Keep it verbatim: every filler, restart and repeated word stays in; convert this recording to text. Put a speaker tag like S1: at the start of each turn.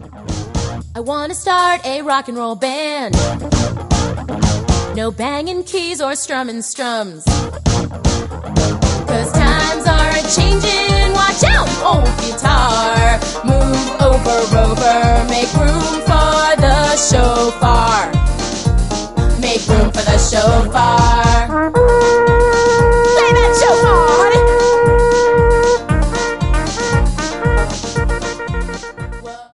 S1: I wanna start a rock and roll band. No banging keys or strumming strums. Cause times are a-changin', watch out, old guitar. Move over,